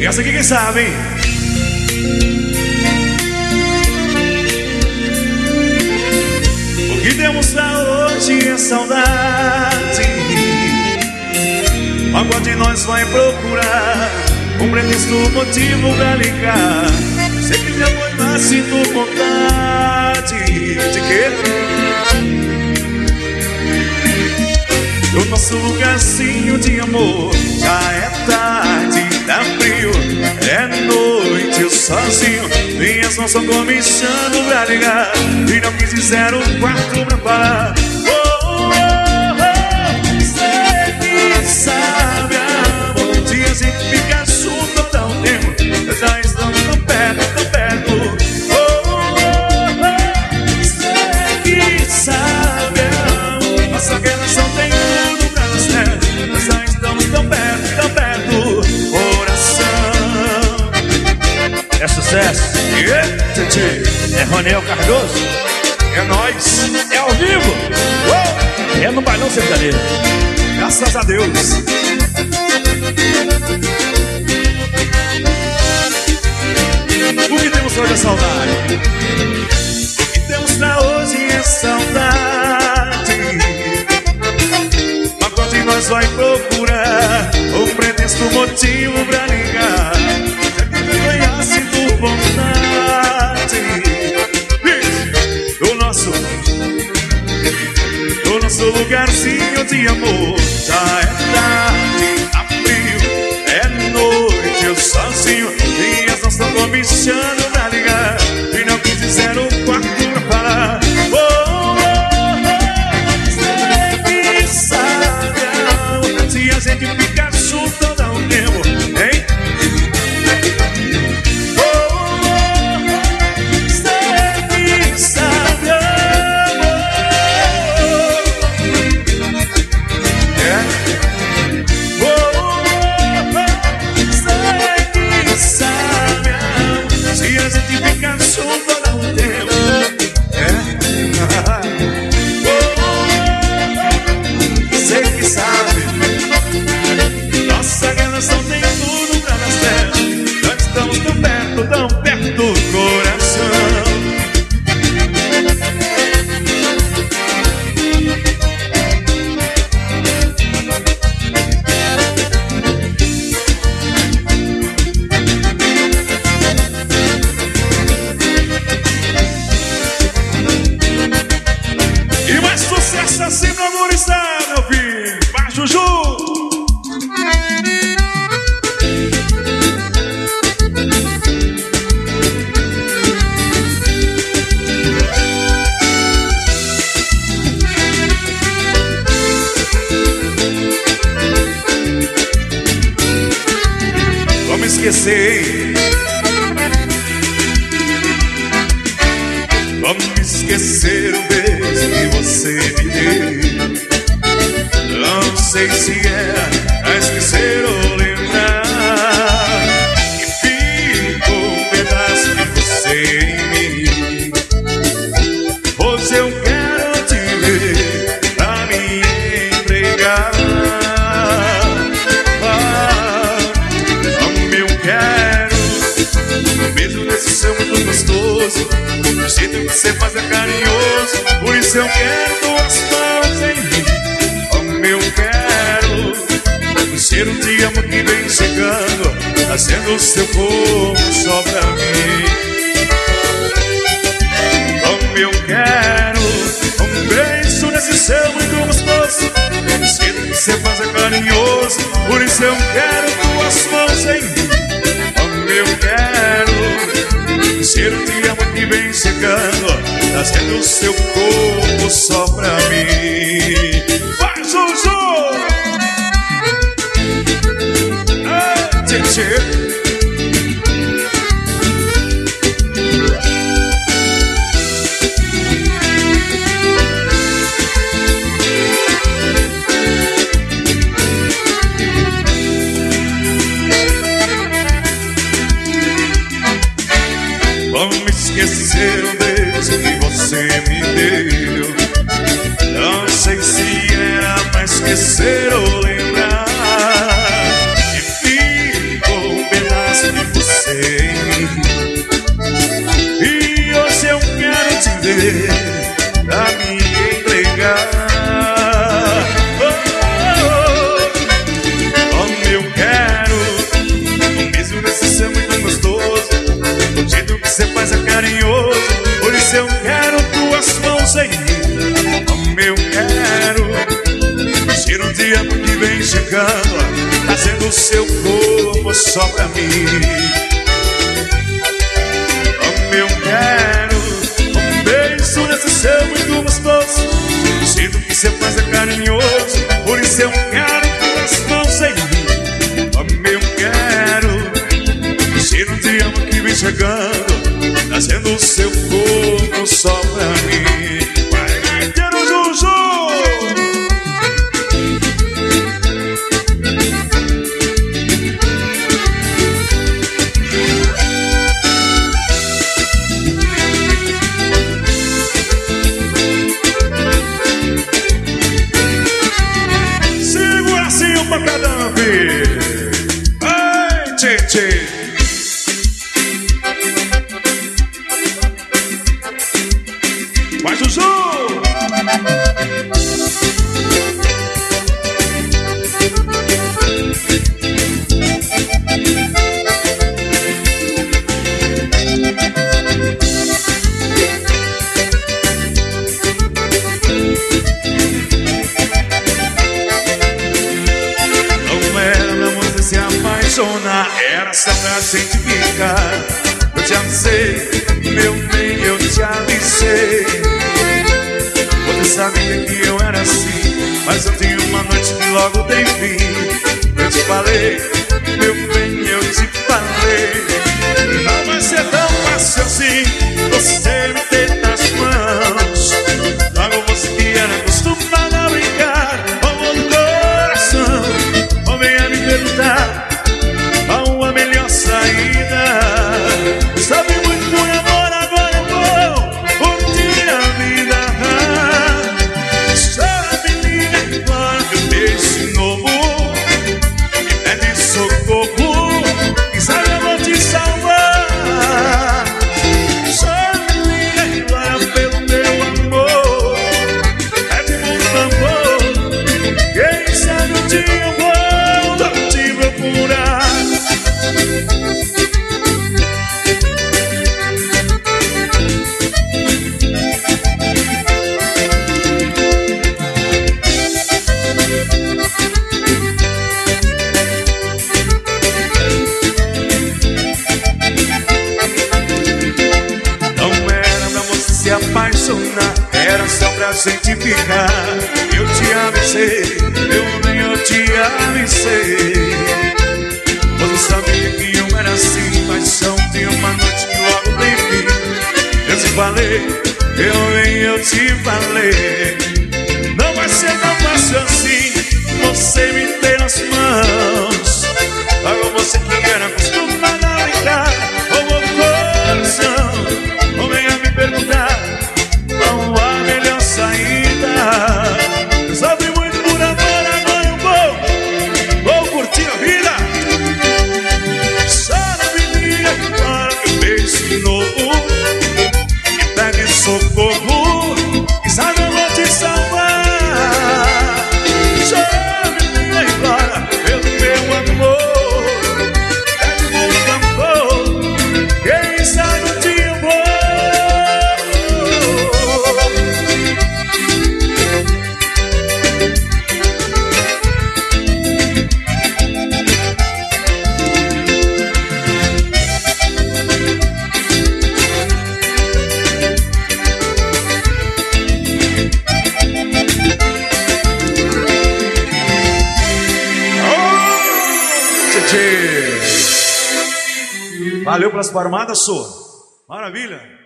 E essa aqui quem sabe, hein? O que temos pra hoje é saudade. Agora de nós vai procurar um pretexto, motivo pra ligar. Se quiser noivar, sinto vontade de quê? No nosso lugarzinho de amor. Já é tarde, tá frio, é noite, eu sozinho. Minhas mãos estão comichando pra ligar e não quis dizer um quarto pra parar. Sei que sabe, amor, um dia a gente fica junto, dá um tempo. Já estamos tão perto, tão perto. Sei que sabe, amor, nossa relação tem tudo pra dar certo. Já estamos tão perto, tão perto. Coração é sucesso. É Ronel Cardoso. É nóis. É ao vivo. É no Bailão Sertanejo. Graças a Deus. O que temos hoje é saudade. O que temos pra hoje é saudade. Mas quando nós vai procurar um pretexto, motivo pra ligar. Já que eu ganhar, sinto vontade do nosso lugarzinho de amor. Já é tarde, tá frio, é noite, eu sozinho. Minhas mãos estão comichando pra ligar e não quis dizer um quarto pra parar. Sei que sabe, se a gente ficar junto, dá um tempo, hein? Sei que sabe, se a gente ficar junto, dá um tempo. Sei que sabe, nossa relação tem tudo pra dar certo. Nós estamos tão perto do coração. E mais sucesso assim pra gurizada, meu filho. Vai, Juju! Vamos esquecer. Vamos esquecer o beijo que você me deu. Não sei se é pra esquecer ou lembrar que fica um pedaço de você em mim. Hoje eu quero te ver pra me entregar. Como eu quero um beijo desse seu muito gostoso. O jeito que você faz é carinhoso. Por isso eu quero tuas mãos em mim. Como eu quero o cheiro de amor que vem chegando, trazendo o seu corpo só pra mim. Como eu quero um beijo nesse céu muito gostoso. O jeito que você faz é carinhoso. Por isso eu quero tuas mãos em mim. Como eu quero o cheiro de amor que vem chegando, trazendo o seu corpo só pra mim. Vai, Juju! Tchê. Vamos esquecer o beijo que você me deu. Não sei se era pra esquecer ou lembrar que ficou um seu corpo só pra mim. Como eu quero um beijo nesse seu muito gostoso. Sinto que seu faz é carinhoso, por isso eu quero tuas mãos em mim. Como eu quero, se não te amo que vem chegando, trazendo o seu corpo só pra mim. Vai, quero Juju! Ai, tchê. Vai, Juju! Era só pra gente ficar. Eu te avisei, meu bem, eu te avisei. Você sabia que eu era assim, mas eu tinha uma noite que logo tem fim. Eu te falei, meu bem, eu te falei. Não vai ser tão fácil assim você me ter nas mãos. Logo você que era acostumado a brincar com o coração, ou venha me perguntar a melhor saída. Sabe muito por amor, agora eu vou curtir a vida. Só me liga agora que eu deixo novo. Me pede socorro, quem sabe eu vou te salvar. Só me liga agora pelo meu amor. Pede por favor, quem sabe um dia eu volto a te procurar. Apaixonar, era só pra gente ficar. Eu te avisei, eu te avisei. Você sabia que eu era assim, paixão de uma noite que logo tem fim. Eu te falei, eu te falei. Não vai ser tão fácil assim você me ter nas mãos. Agora você que era acostumado a brincar com o coração, ou venha me perguntar qual a melhor saída. Eu sofri muito por amor, agora eu vou curtir a vida. Só não me liga agora que eu beijo de novo. Me pede socorro, quem sabe eu vou te salvar. Só me liga agora pelo meu amor. Pede por favor, quem sabe um dia eu vou. Valeu pelas palmadas, sua. Maravilha.